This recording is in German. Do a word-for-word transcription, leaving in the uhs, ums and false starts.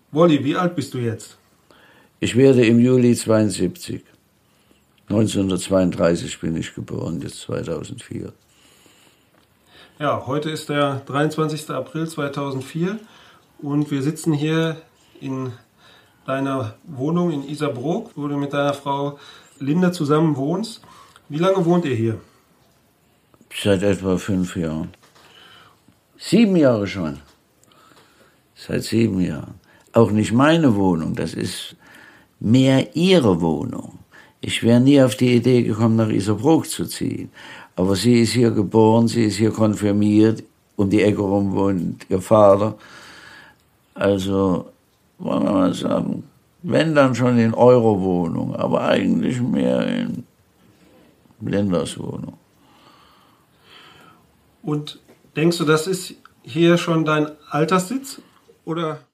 Wolli, wie alt bist du jetzt? Ich werde im Juli zweiundsiebzig. neunzehnhundertzweiunddreißig bin ich geboren, jetzt zweitausendvier. Ja, heute ist der dreiundzwanzigster April zweitausendvier und wir sitzen hier in deiner Wohnung in Isarbrook, wo du mit deiner Frau Linda zusammen wohnst. Wie lange wohnt ihr hier? Seit etwa fünf Jahren. Sieben Jahre schon. Seit sieben Jahren. Auch nicht meine Wohnung, das ist mehr ihre Wohnung. Ich wäre nie auf die Idee gekommen, nach Isarbrook zu ziehen. Aber sie ist hier geboren, sie ist hier konfirmiert, um die Ecke rum wohnt ihr Vater. Also, wollen wir mal sagen, wenn dann schon in eurer Wohnung, aber eigentlich mehr in Lindas Wohnung. Und denkst du, das ist hier schon dein Alterssitz? Oder?